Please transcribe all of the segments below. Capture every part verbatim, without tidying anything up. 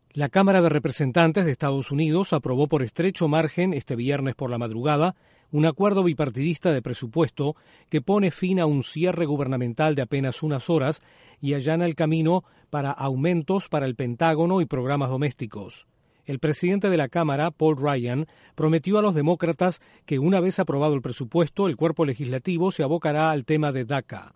La Cámara de Representantes de Estados Unidos aprobó por estrecho margen este viernes por la madrugada un acuerdo bipartidista de presupuesto que pone fin a un cierre gubernamental de apenas unas horas y allana el camino para aumentos para el Pentágono y programas domésticos. El presidente de la Cámara, Paul Ryan, prometió a los demócratas que una vez aprobado el presupuesto, el cuerpo legislativo se abocará al tema de DACA.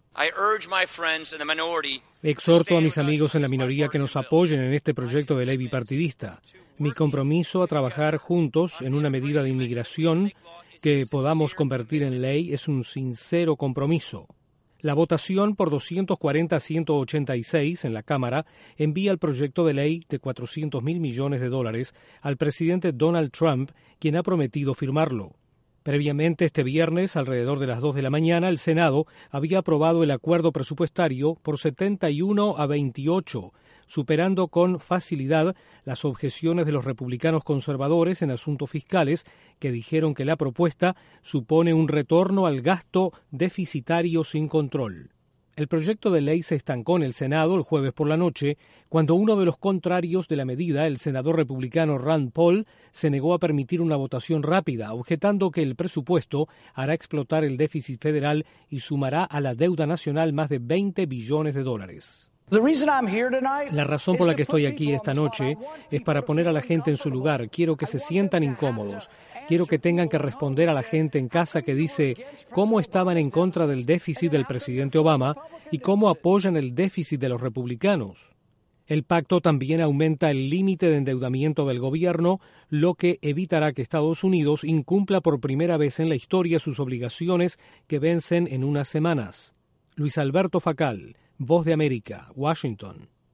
Exhorto a mis amigos en la minoría que nos apoyen en este proyecto de ley bipartidista. Mi compromiso a trabajar juntos en una medida de inmigración que podamos convertir en ley es un sincero compromiso. La votación por doscientos cuarenta a ciento ochenta y seis en la Cámara envía el proyecto de ley de cuatrocientos mil millones de dólares al presidente Donald Trump, quien ha prometido firmarlo. Previamente, este viernes, alrededor de las dos de la mañana, el Senado había aprobado el acuerdo presupuestario por setenta y uno a veintiocho, superando con facilidad las objeciones de los republicanos conservadores en asuntos fiscales, que dijeron que la propuesta supone un retorno al gasto deficitario sin control. El proyecto de ley se estancó en el Senado el jueves por la noche, cuando uno de los contrarios de la medida, el senador republicano Rand Paul, se negó a permitir una votación rápida, objetando que el presupuesto hará explotar el déficit federal y sumará a la deuda nacional más de veinte billones de dólares. La razón por la que estoy aquí esta noche es para poner a la gente en su lugar. Quiero que se sientan incómodos. Quiero que tengan que responder a la gente en casa que dice cómo estaban en contra del déficit del presidente Obama y cómo apoyan el déficit de los republicanos. El pacto también aumenta el límite de endeudamiento del gobierno, lo que evitará que Estados Unidos incumpla por primera vez en la historia sus obligaciones que vencen en unas semanas. Luis Alberto Facal, Voz de América, Washington.